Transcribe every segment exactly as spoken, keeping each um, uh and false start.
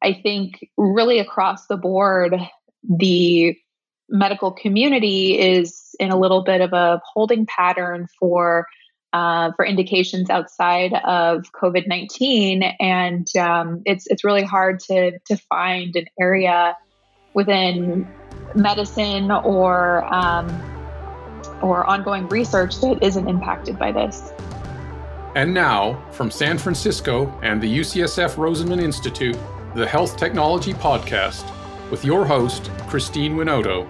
I think really across the board, the medical community is in a little bit of a holding pattern for uh, for indications outside of COVID nineteen, and um, it's it's really hard to to find an area within medicine or um, or ongoing research that isn't impacted by this. And now, from San Francisco and the U C S F Rosenman Institute, the Health Technology Podcast, with your host, Christine Winoto.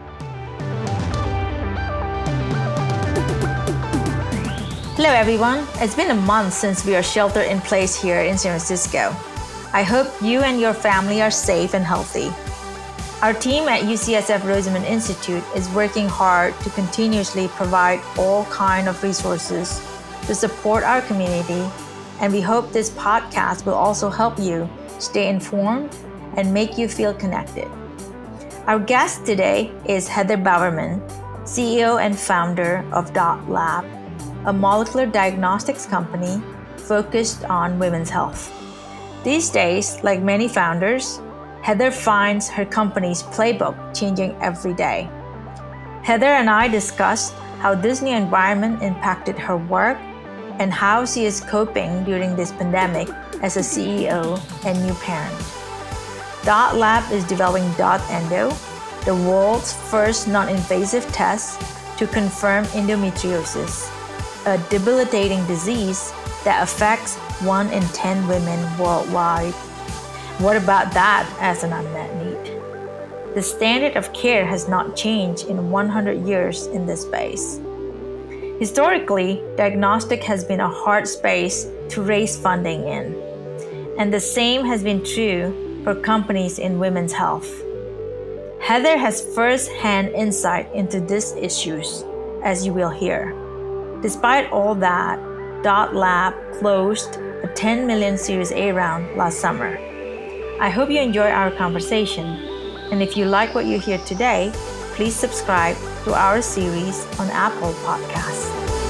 Hello everyone, it's been a month since we are sheltered in place here in San Francisco. I hope you and your family are safe and healthy. Our team at U C S F Rosenman Institute is working hard to continuously provide all kinds of resources to support our community, and we hope this podcast will also help you stay informed and make you feel connected. Our guest today is Heather Bowerman, C E O and founder of Dot Lab, a molecular diagnostics company focused on women's health. These days, like many founders, Heather finds her company's playbook changing every day. Heather and I discussed how this new environment impacted her work and how she is coping during this pandemic as a C E O and new parent. Dot Lab is developing Dot Endo, the world's first non-invasive test to confirm endometriosis, a debilitating disease that affects one in ten women worldwide. What about that as an unmet need? The standard of care has not changed in one hundred years in this space. Historically, diagnostic has been a hard space to raise funding in, and the same has been true for companies in women's health. Heather has first-hand insight into these issues, as you will hear. Despite all that, Dot Lab closed a ten million Series A round last summer. I hope you enjoy our conversation, and if you like what you hear today, please subscribe to our series on Apple Podcasts.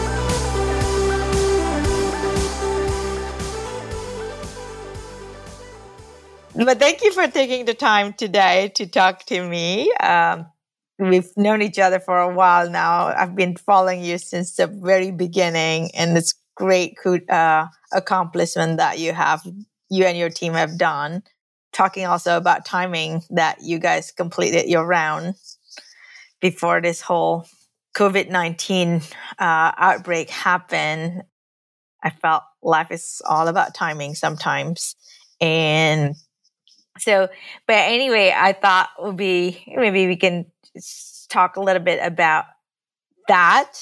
But thank you for taking the time today to talk to me. Um, we've known each other for a while now. I've been following you since the very beginning, and it's great uh, accomplishment that you have, you and your team have done. Talking also about timing, that you guys completed your round before this whole COVID nineteen uh, outbreak happened. I felt life is all about timing sometimes. And so, but anyway, I thought it would be, maybe we can talk a little bit about that.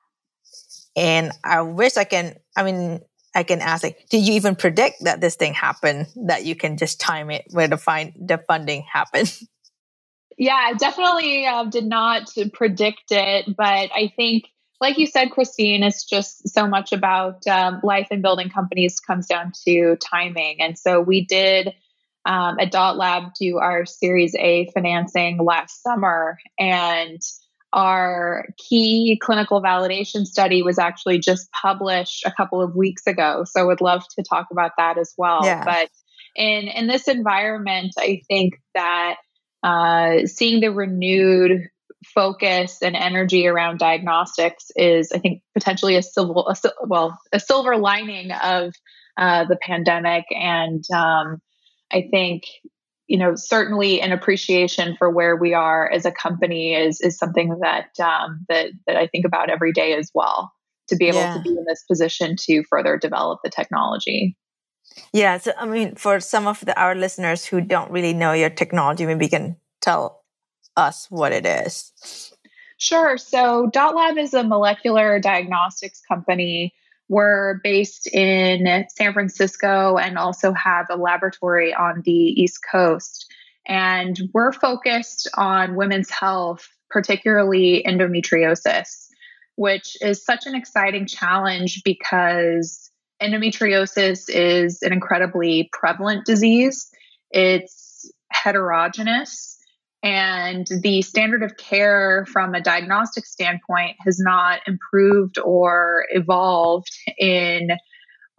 And I wish I can, I mean, I can ask, like, did you even predict that this thing happened, that you can just time it where the, find, the funding happened? Yeah, I definitely uh, did not predict it. But I think, like you said, Christine, it's just so much about um, life and building companies comes down to timing. And so we did um, at Dot Lab do our Series A financing last summer, and our key clinical validation study was actually just published a couple of weeks ago. So I would love to talk about that as well. Yeah. But in, in this environment, I think that uh, seeing the renewed focus and energy around diagnostics is, I think, potentially a silver, a, well, a silver lining of uh, the pandemic. And um, I think, you know, certainly an appreciation for where we are as a company is is something that um, that that I think about every day as well. To be able yeah. to be in this position to further develop the technology. Yeah, so I mean, for some of the, our listeners who don't really know your technology, maybe you can tell us what it is. Sure. So Dot Lab is a molecular diagnostics company. We're based in San Francisco and also have a laboratory on the East Coast. And we're focused on women's health, particularly endometriosis, which is such an exciting challenge because endometriosis is an incredibly prevalent disease. It's heterogeneous. And the standard of care from a diagnostic standpoint has not improved or evolved in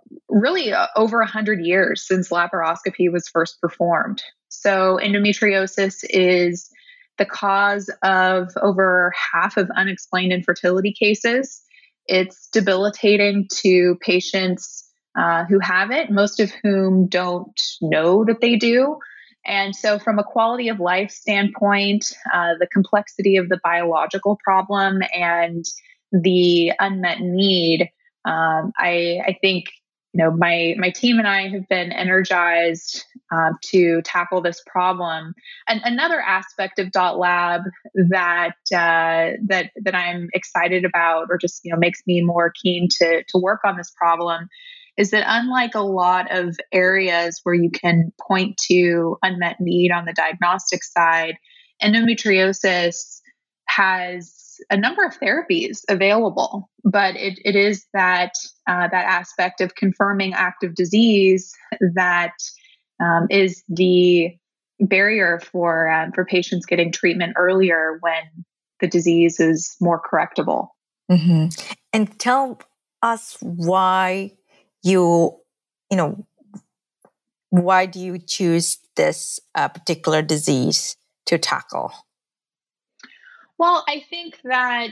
really uh, over one hundred years since laparoscopy was first performed. So endometriosis is the cause of over half of unexplained infertility cases. It's debilitating to patients uh, who have it, most of whom don't know that they do. And so from a quality of life standpoint, uh, the complexity of the biological problem and the unmet need, um, I, I think you know my my team and I have been energized uh, to tackle this problem. And another aspect of Dot Lab that uh, that that I'm excited about, or just you know makes me more keen to to work on this problem, is that unlike a lot of areas where you can point to unmet need on the diagnostic side, endometriosis has a number of therapies available, but it, it is that uh, that aspect of confirming active disease that um, is the barrier for uh, for patients getting treatment earlier when the disease is more correctable. Mm-hmm. And tell us why you, you know, why do you choose this uh, particular disease to tackle? Well, I think that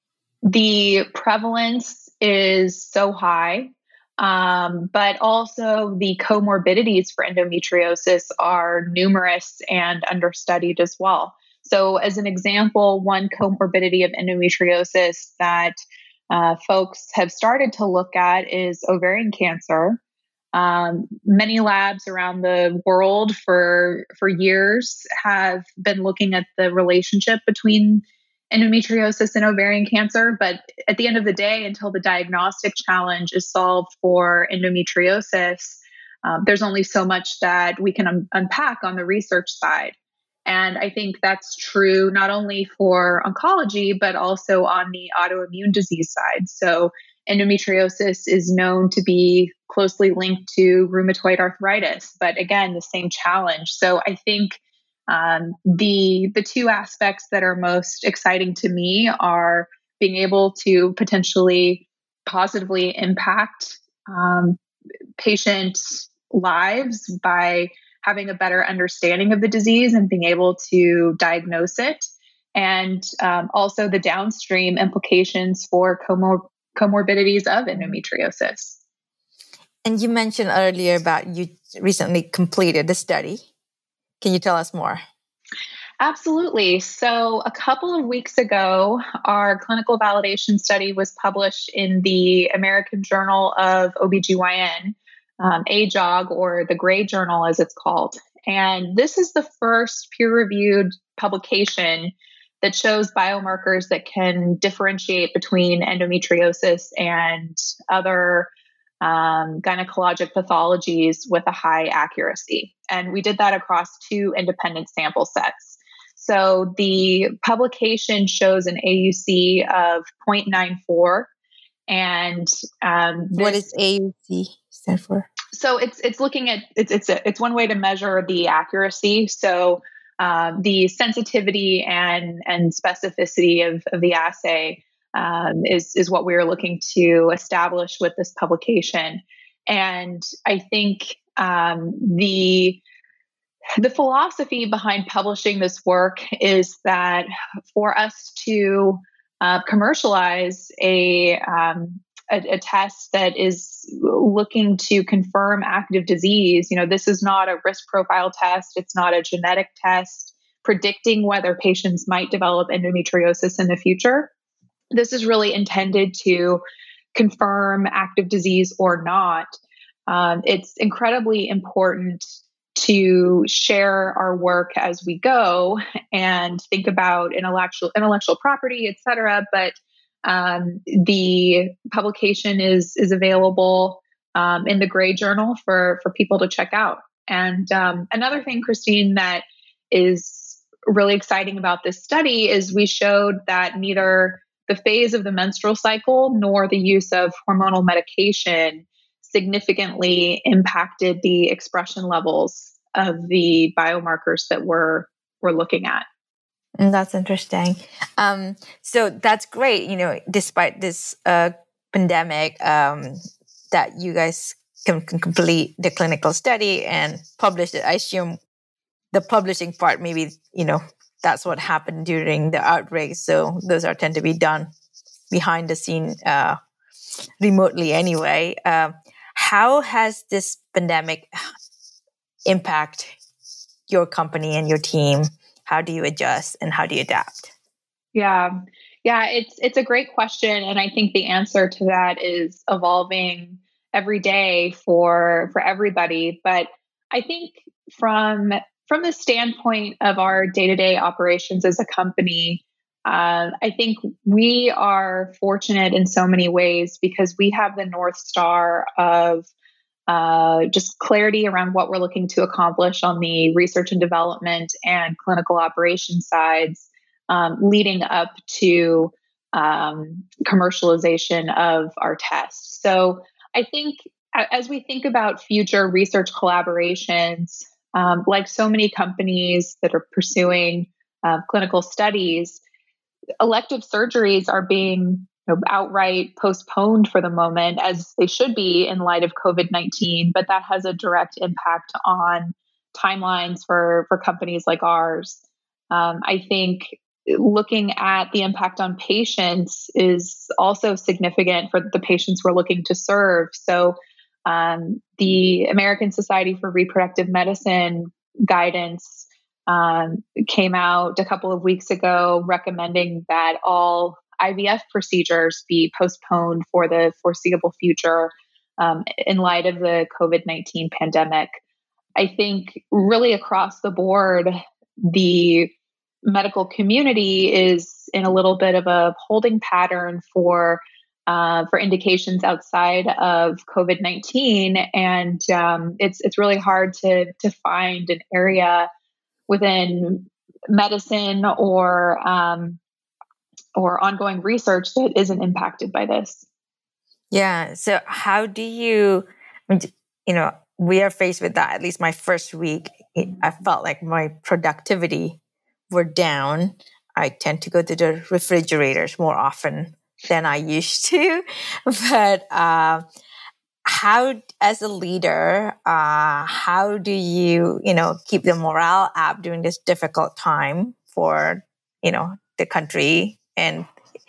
the prevalence is so high, um, but also the comorbidities for endometriosis are numerous and understudied as well. So, as an example, one comorbidity of endometriosis that uh, folks have started to look at is ovarian cancer. Um, many labs around the world for for years have been looking at the relationship between endometriosis and ovarian cancer, but at the end of the day, until the diagnostic challenge is solved for endometriosis, um, there's only so much that we can un- unpack on the research side. And I think that's true not only for oncology, but also on the autoimmune disease side. So endometriosis is known to be closely linked to rheumatoid arthritis, but again, the same challenge. So I think um, the the two aspects that are most exciting to me are being able to potentially positively impact um, patient lives by having a better understanding of the disease and being able to diagnose it, and um, also the downstream implications for comor- comorbidities of endometriosis. And you mentioned earlier about you recently completed the study. Can you tell us more? Absolutely. So a couple of weeks ago, our clinical validation study was published in the American Journal of O B G Y N, um, A J O G, or the Gray Journal as it's called. And this is the first peer-reviewed publication that shows biomarkers that can differentiate between endometriosis and other um, gynecologic pathologies with a high accuracy. And we did that across two independent sample sets. So the publication shows an A U C of zero point nine four. And um, this, what does A U C stand for? So it's it's looking at it's it's a, it's one way to measure the accuracy. So um, the sensitivity and and specificity of, of the assay um, is is what we are looking to establish with this publication. And I think um, the the philosophy behind publishing this work is that for us to uh, commercialize a, um, a a test that is looking to confirm active disease, you know, this is not a risk profile test. It's not a genetic test predicting whether patients might develop endometriosis in the future. This is really intended to confirm active disease or not. Um, it's incredibly important to share our work as we go and think about intellectual intellectual property, et cetera. But um, the publication is is available um, in the Gray Journal for for people to check out. And um, another thing, Christine, that is really exciting about this study is we showed that neither the phase of the menstrual cycle nor the use of hormonal medication significantly impacted the expression levels of the biomarkers that we're we're looking at. And that's interesting. Um, so that's great. You know, despite this uh, pandemic, um, that you guys can, can complete the clinical study and publish it. I assume the publishing part, maybe, you know, that's what happened during the outbreak. So those are tend to be done behind the scene uh, remotely anyway. Uh, how has this pandemic impact your company and your team? How do you adjust and how do you adapt? Yeah. Yeah, it's it's a great question. And I think the answer to that is evolving every day for for everybody. But I think from from the standpoint of our day-to-day operations as a company, uh, I think we are fortunate in so many ways because we have the North Star of uh, just clarity around what we're looking to accomplish on the research and development and clinical operations sides, um, leading up to um, commercialization of our tests. So I think as we think about future research collaborations, um, like so many companies that are pursuing uh, clinical studies, elective surgeries are being you know, outright postponed for the moment, as they should be in light of COVID nineteen, but that has a direct impact on timelines for, for companies like ours. Um, I think looking at the impact on patients is also significant for the patients we're looking to serve. So um, the American Society for Reproductive Medicine guidance um, came out a couple of weeks ago recommending that all I V F procedures be postponed for the foreseeable future um, in light of the COVID nineteen pandemic. I think really across the board, the medical community is in a little bit of a holding pattern for uh, for indications outside of COVID nineteen, and um, it's it's really hard to to find an area within medicine or um, or ongoing research that isn't impacted by this. Yeah. So how do you, you know, we are faced with that. At least my first week, it, I felt like my productivity were down. I tend to go to the refrigerators more often than I used to. But uh, how, as a leader, uh, how do you, you know, keep the morale up during this difficult time for, you know, the country and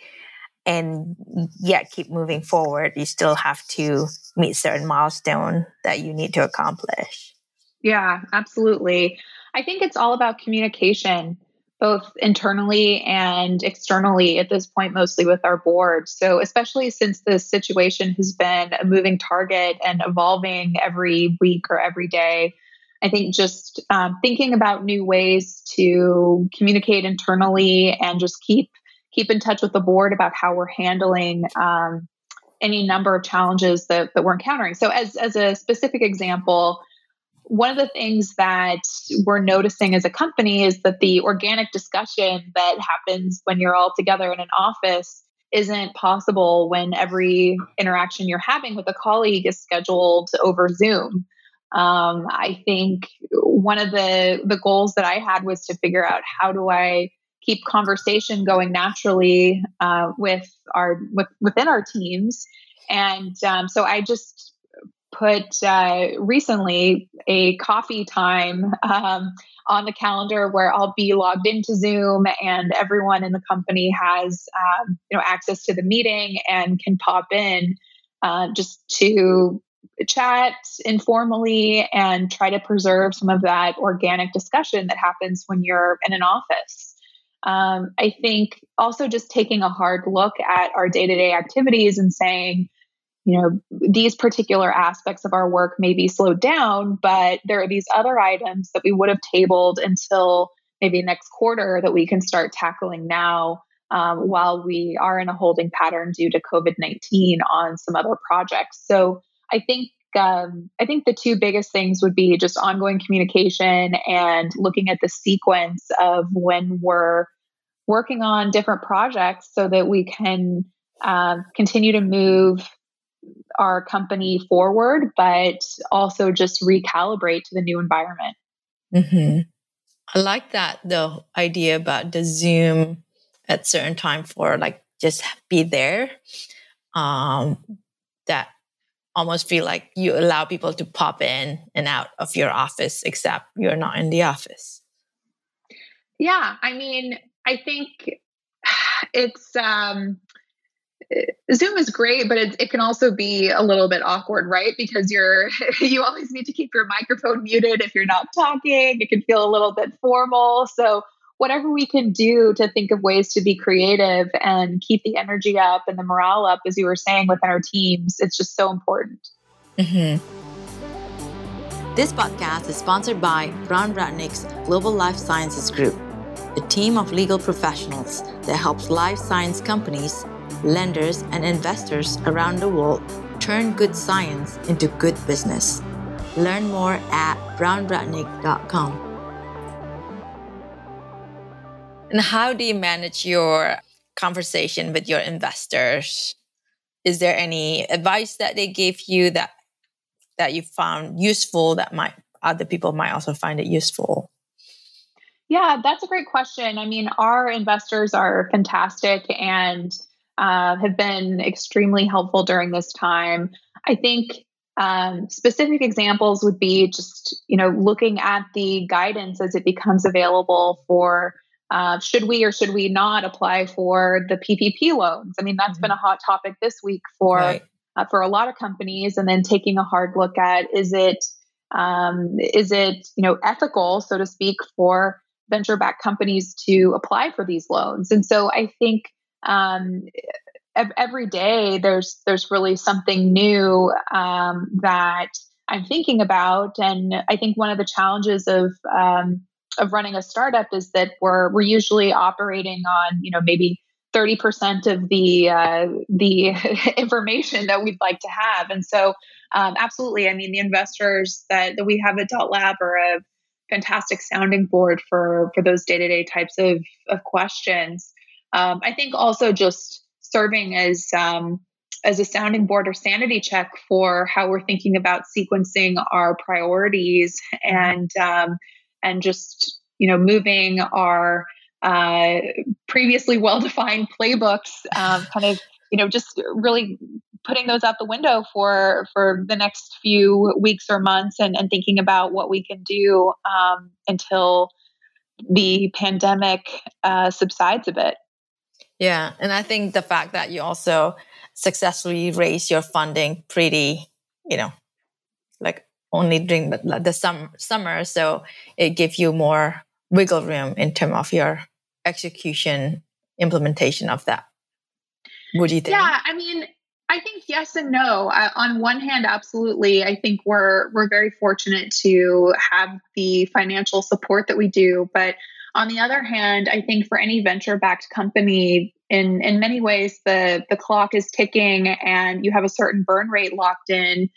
and yet keep moving forward? You still have to meet certain milestones that you need to accomplish. Yeah, absolutely. I think it's all about communication, both internally and externally at this point, mostly with our board. So especially since this situation has been a moving target and evolving every week or every day, I think just um, thinking about new ways to communicate internally and just keep keep in touch with the board about how we're handling um, any number of challenges that, that we're encountering. So as, as a specific example, one of the things that we're noticing as a company is that the organic discussion that happens when you're all together in an office isn't possible when every interaction you're having with a colleague is scheduled over Zoom. Um, I think one of the, the goals that I had was to figure out how do I keep conversation going naturally uh, with our with, within our teams. And um, so I just put uh, recently a coffee time um, on the calendar where I'll be logged into Zoom and everyone in the company has um, you know access to the meeting and can pop in uh, just to chat informally and try to preserve some of that organic discussion that happens when you're in an office. Um, I think also just taking a hard look at our day-to-day activities and saying, you know, these particular aspects of our work may be slowed down, but there are these other items that we would have tabled until maybe next quarter that we can start tackling now um, while we are in a holding pattern due to COVID nineteen on some other projects. So I think Um, I think the two biggest things would be just ongoing communication and looking at the sequence of when we're working on different projects so that we can um, continue to move our company forward, but also just recalibrate to the new environment. Mm-hmm. I like that, the idea about the Zoom at certain time for like just be there. Um, that almost feel like you allow people to pop in and out of your office, except you're not in the office. Yeah, I mean, I think it's um, Zoom is great, but it, it can also be a little bit awkward, right? Because you're you always need to keep your microphone muted if you're not talking. It can feel a little bit formal. So whatever we can do to think of ways to be creative and keep the energy up and the morale up, as you were saying, within our teams, it's just so important. Mm-hmm. This podcast is sponsored by Brown Rudnick's Global Life Sciences Group, a team of legal professionals that helps life science companies, lenders, and investors around the world turn good science into good business. Learn more at brown rudnick dot com. And how do you manage your conversation with your investors? Is there any advice that they gave you that that you found useful that might other people might also find it useful? Yeah, that's a great question. I mean, our investors are fantastic and uh, have been extremely helpful during this time. I think um, specific examples would be just, you know, looking at the guidance as it becomes available for uh, should we or should we not apply for the P P P loans. I mean, that's mm-hmm. been a hot topic this week for right. uh, for a lot of companies, and then taking a hard look at is it um, is it you know ethical, so to speak, for venture-backed companies to apply for these loans. And so I think um, every day there's there's really something new um, that I'm thinking about. And I think one of the challenges of um, of running a startup is that we're we're usually operating on you know maybe thirty percent of the uh, the information that we'd like to have. And so um, absolutely, I mean the investors that, that we have at Dot Lab are a fantastic sounding board for for those day-to-day types of of questions. Um, I think also just serving as um, as a sounding board or sanity check for how we're thinking about sequencing our priorities and um, and just you know moving our uh, previously well-defined playbooks, um, kind of you know just really putting those out the window for for the next few weeks or months, and, and thinking about what we can do um, until the pandemic uh, subsides a bit. Yeah, and I think the fact that you also successfully raised your funding pretty, you know, like only during the, the sum, summer, so it gives you more wiggle room in terms of your execution, implementation of that. What do you think? Yeah, I mean, I think yes and no. Uh, on one hand, absolutely. I think we're we're very fortunate to have the financial support that we do. But on the other hand, I think for any venture-backed company, in in many ways, the the clock is ticking, and you have a certain burn rate locked in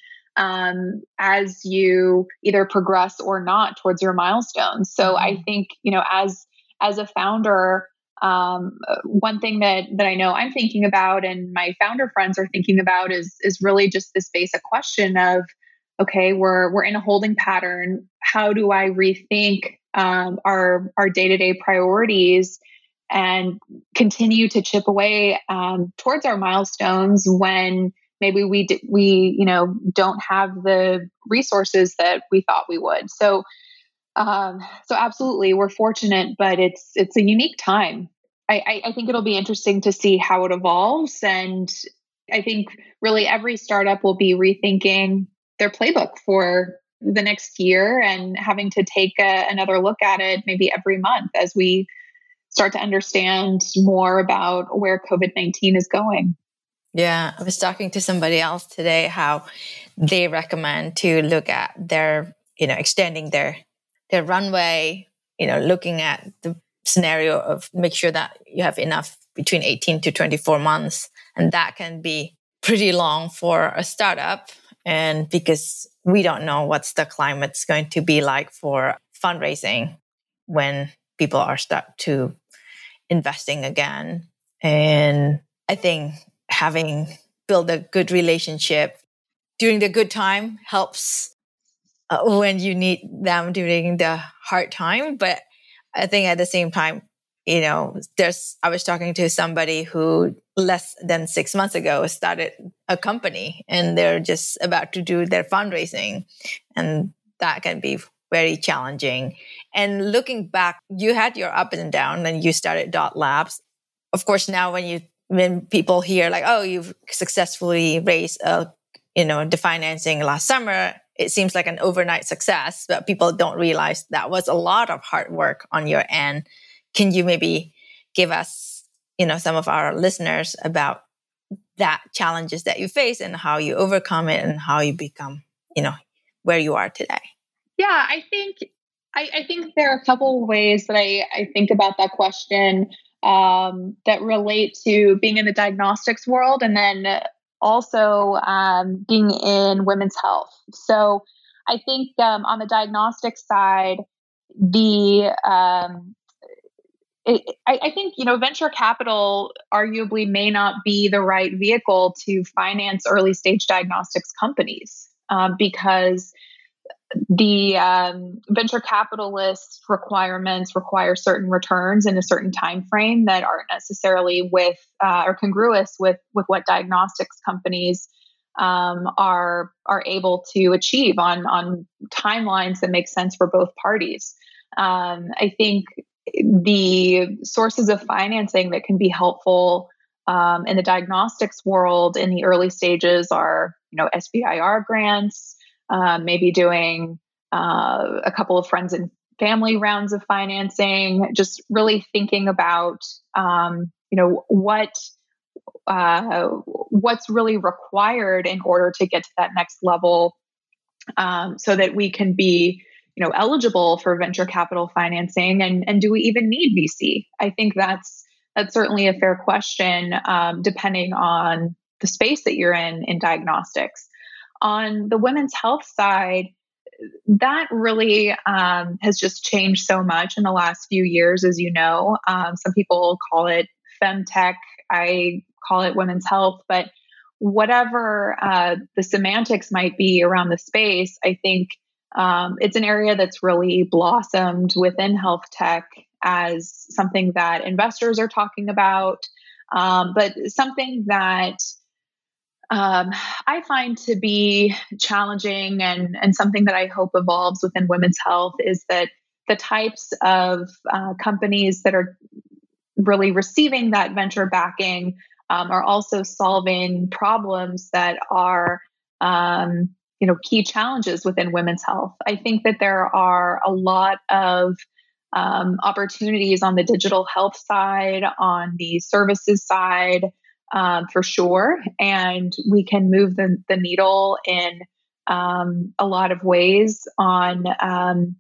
um, as you either progress or not towards your milestones. So mm-hmm. I think you know, as as a founder. Um, one thing that that I know I'm thinking about, and my founder friends are thinking about, is is really just this basic question of, okay, we're we're in a holding pattern. How do I rethink um, our our day to day priorities and continue to chip away um, towards our milestones when maybe we d- we you know don't have the resources that we thought we would. So. Um, so absolutely, we're fortunate, but it's it's a unique time. I, I, I think it'll be interesting to see how it evolves, and I think really every startup will be rethinking their playbook for the next year and having to take a, another look at it maybe every month as we start to understand more about where COVID nineteen is going. Yeah, I was talking to somebody else today how they recommend to look at their, you know, extending their their runway, you know, looking at the scenario of make sure that you have enough between eighteen to twenty-four months. And that can be pretty long for a startup. And because we don't know what's the climate's going to be like for fundraising when people are start to investing again. And I think having built a good relationship during the good time helps Uh, when you need them during the hard time. But I think at the same time, you know, there's, I was talking to somebody who less than six months ago started a company and they're just about to do their fundraising. And that can be very challenging. And looking back, you had your up and down and you started Dot Labs. Of course, now when you, when people hear like, oh, you've successfully raised a, you know, the financing last summer, it seems like an overnight success, but people don't realize that was a lot of hard work on your end. Can you maybe give us, you know, some of our listeners about that challenges that you face and how you overcome it and how you become, you know, where you are today? Yeah, I think I, I think there are a couple of ways that I, I think about that question um, that relate to being in the diagnostics world and then also um, being in women's health. So I think um, on the diagnostic side, the um, It, I, I think, you know, venture capital arguably may not be the right vehicle to finance early stage diagnostics companies um, because the um, venture capitalist requirements require certain returns in a certain time frame that aren't necessarily with uh, or congruous with with what diagnostics companies um, are are able to achieve on on timelines that make sense for both parties. Um, I think the sources of financing that can be helpful um, in the diagnostics world in the early stages are, you know, S B I R grants, um, maybe doing uh, a couple of friends and family rounds of financing, just really thinking about, um, you know, what uh, what's really required in order to get to that next level, um, so that we can be, you know, eligible for venture capital financing, and and do we even need V C? I think that's that's certainly a fair question, um, depending on the space that you're in in diagnostics. On the women's health side, that really um, has just changed so much in the last few years, as you know. Um, some people call it femtech. I call it women's health, but whatever uh, the semantics might be around the space, I think Um, it's an area that's really blossomed within health tech as something that investors are talking about, um, but something that um, I find to be challenging and, and something that I hope evolves within women's health is that the types of uh, companies that are really receiving that venture backing um, are also solving problems that are um, you know, key challenges within women's health. I think that there are a lot of um, opportunities on the digital health side, on the services side, um, for sure. And we can move the, the needle in um, a lot of ways on, um,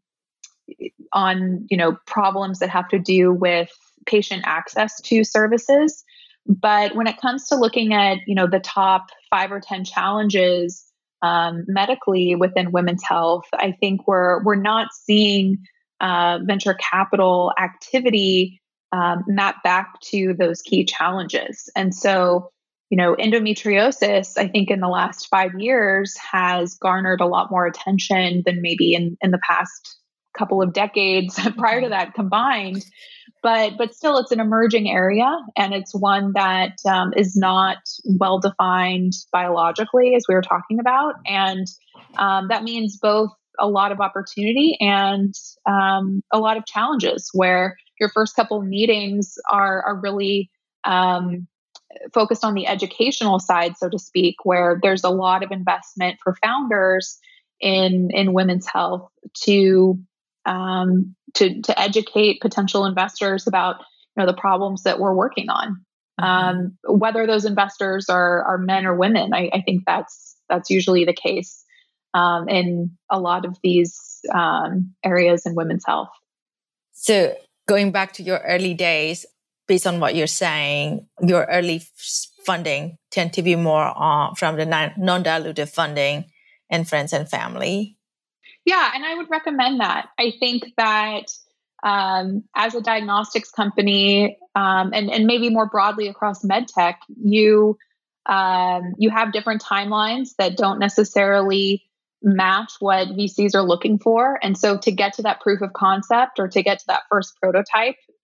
on, you know, problems that have to do with patient access to services. But when it comes to looking at, you know, the top five or ten challenges Um, medically within women's health, I think we're we're not seeing uh, venture capital activity um, map back to those key challenges. And so, you know, endometriosis, I think in the last five years has garnered a lot more attention than maybe in, in the past couple of decades prior to that combined. But but still, it's an emerging area, and it's one that um, is not well defined biologically, as we were talking about, and um, that means both a lot of opportunity and um, a lot of challenges. Where your first couple of meetings are are really um, focused on the educational side, so to speak, where there's a lot of investment for founders in in women's health to um, to to educate potential investors about, you know, the problems that we're working on. Mm-hmm. Um, whether those investors are are men or women, I, I think that's that's usually the case um, in a lot of these um, areas in women's health. So going back to your early days, based on what you're saying, your early f- funding tend to be more uh, from the non-dilutive funding and friends and family. Yeah, and I would recommend that. I think that um, as a diagnostics company, um, and, and maybe more broadly across medtech, you um, you have different timelines that don't necessarily match what V Cs are looking for. And so to get to that proof of concept or to get to that first prototype,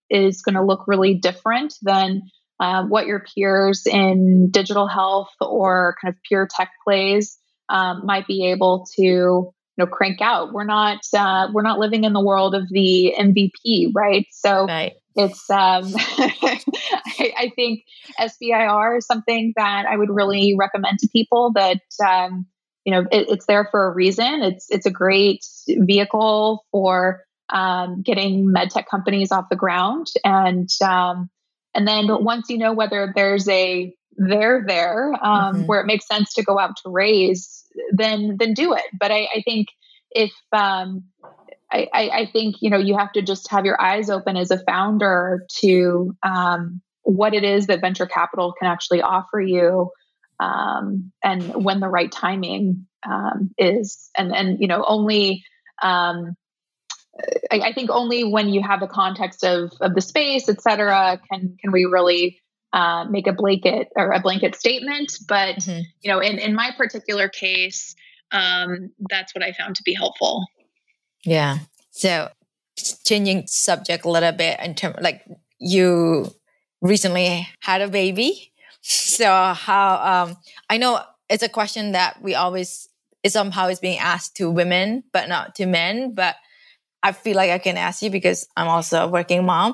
is going to look really different than uh, what your peers in digital health or kind of pure tech plays um, might be able to, you know, crank out. We're not uh, we're not living in the world of the M V P, right? So right. it's um, I, I think S B I R is something that I would really recommend to people. That um, you know, it, it's there for a reason. It's it's a great vehicle for um, getting med tech companies off the ground, and um, and then once you know whether there's a there there um, mm-hmm. where it makes sense to go out to raise, then then do it. But I, I think if um, I, I think you know you have to just have your eyes open as a founder to um, what it is that venture capital can actually offer you, um, and when the right timing um, is, and and you know only. Um, I, I think only when you have the context of of the space, et cetera, can can we really uh, make a blanket or a blanket statement. But mm-hmm. you know, in in my particular case, um, that's what I found to be helpful. Yeah. So changing subject a little bit in terms, like you recently had a baby. So how? Um, I know it's a question that we always is somehow is being asked to women, but not to men, but I feel like I can ask you because I'm also a working mom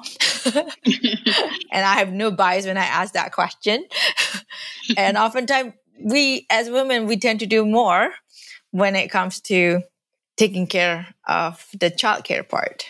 and I have no bias when I ask that question. And oftentimes we, as women, we tend to do more when it comes to taking care of the childcare part.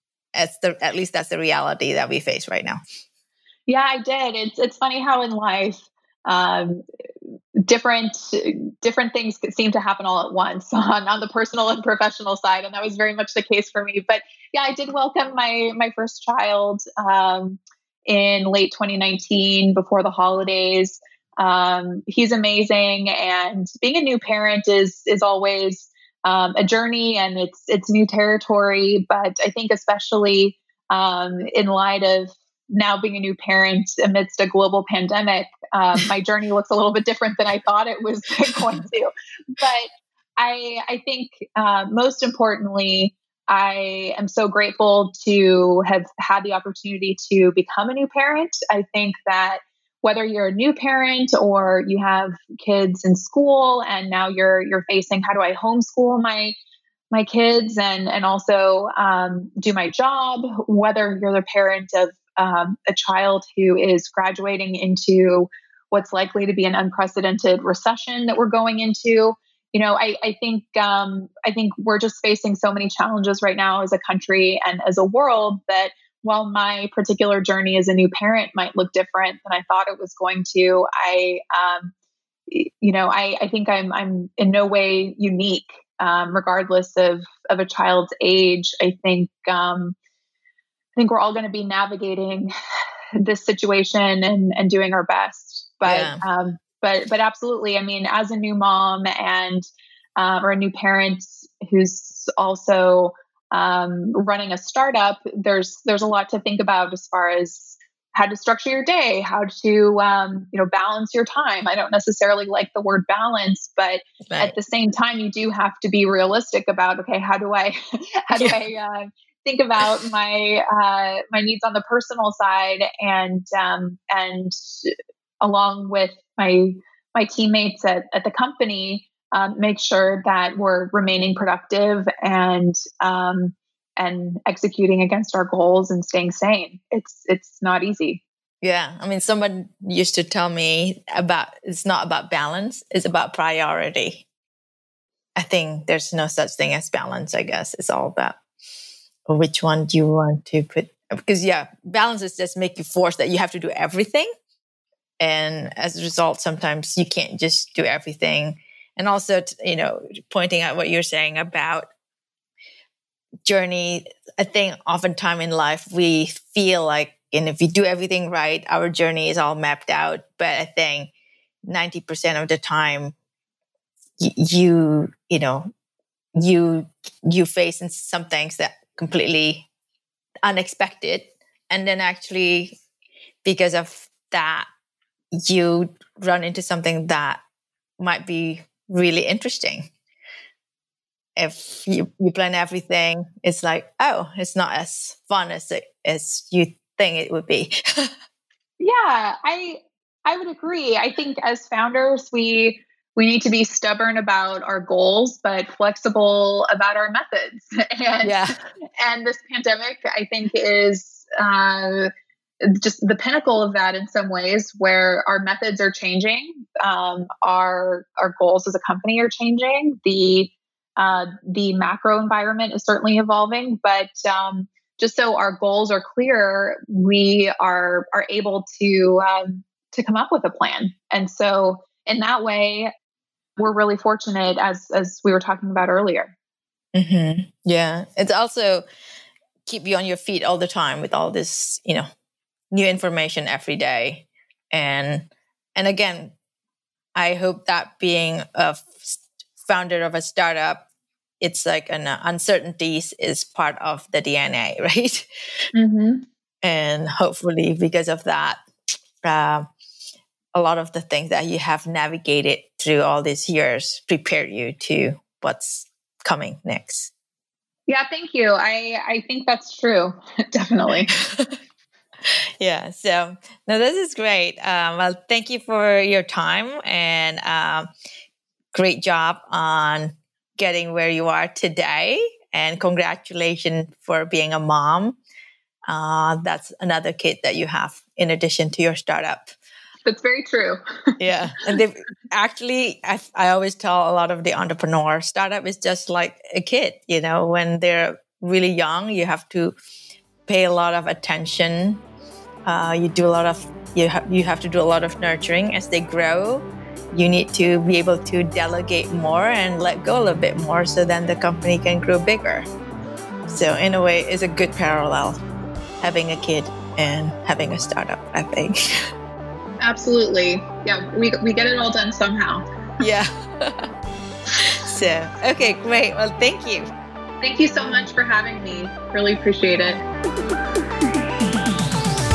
As the, at least that's the reality that we face right now. Yeah, I did. It's, it's funny how in life, um, different different things seem to happen all at once on, on the personal and professional side. And that was very much the case for me. But yeah, I did welcome my my first child um, in late twenty nineteen before the holidays. Um, he's amazing. And being a new parent is is always um, a journey, and it's it's new territory. But I think especially um, in light of now being a new parent amidst a global pandemic, um, my journey looks a little bit different than I thought it was going to. But I, I think uh, most importantly, I am so grateful to have had the opportunity to become a new parent. I think that whether you're a new parent or you have kids in school and now you're you're facing, how do I homeschool my my kids and and also um, do my job, whether you're the parent of Um, a child who is graduating into what's likely to be an unprecedented recession that we're going into. You know, I, I think um, I think we're just facing so many challenges right now as a country and as a world that while my particular journey as a new parent might look different than I thought it was going to, I, um, you know, I, I think I'm I'm in no way unique, um, regardless of of a child's age. I think. Um, I think we're all going to be navigating this situation and, and doing our best, but, yeah. um, but, but absolutely. I mean, as a new mom and, uh, or a new parent who's also, um, running a startup, there's, there's a lot to think about as far as how to structure your day, how to, um, you know, balance your time. I don't necessarily like the word balance, but right. at the same time, you do have to be realistic about, okay, how do I, how do yeah. I, uh, think about my uh, my needs on the personal side, and um, and along with my my teammates at, at the company, um, make sure that we're remaining productive and um, and executing against our goals and staying sane. It's it's not easy. Yeah, I mean, someone used to tell me about it's not about balance; it's about priority. I think there's no such thing as balance. I guess it's all about which one do you want to put? Because yeah, balance is just make you force that you have to do everything. And as a result, sometimes you can't just do everything. And also, you know, pointing out what you're saying about journey, I think oftentimes in life, we feel like, and if we do everything right, our journey is all mapped out. But I think ninety percent of the time, y- you, you know, you, you face some things that completely unexpected, and then actually because of that you run into something that might be really interesting. If you, you plan everything, it's like, oh, it's not as fun as it as you thing it would be. Yeah, I I would agree. I think as founders, we we need to be stubborn about our goals, but flexible about our methods. And yeah. and this pandemic, I think, is uh, just the pinnacle of that in some ways, where our methods are changing, um, our our goals as a company are changing. The uh, the macro environment is certainly evolving, but um, just so our goals are clear, we are are able to um, to come up with a plan. And so in that way, we're really fortunate, as as we were talking about earlier. Mm-hmm. Yeah, it's also keep you on your feet all the time with all this, you know, new information every day. And and again, I hope that being a founder of a startup, it's like an uh, uncertainties is part of the D N A, right? Mm-hmm. And hopefully because of that, uh, a lot of the things that you have navigated through all these years prepare you to what's coming next. Yeah, thank you. I, I think that's true. Definitely. Yeah. So, no, this is great. Um, well, thank you for your time, and um, great job on getting where you are today. And congratulations for being a mom. Uh, that's another kid that you have in addition to your startup. That's very true. Yeah. And they've actually, I, I always tell a lot of the entrepreneurs, startup is just like a kid, you know, when they're really young, you have to pay a lot of attention. Uh, you do a lot of, you have, you have to do a lot of nurturing. As they grow, you need to be able to delegate more and let go a little bit more, so then the company can grow bigger. So in a way, it's a good parallel, having a kid and having a startup, I think. Absolutely. Yeah, we we get it all done somehow. Yeah. So, okay, great. Well, thank you. Thank you so much for having me. Really appreciate it.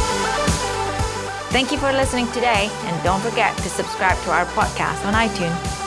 Thank you for listening today, and don't forget to subscribe to our podcast on iTunes.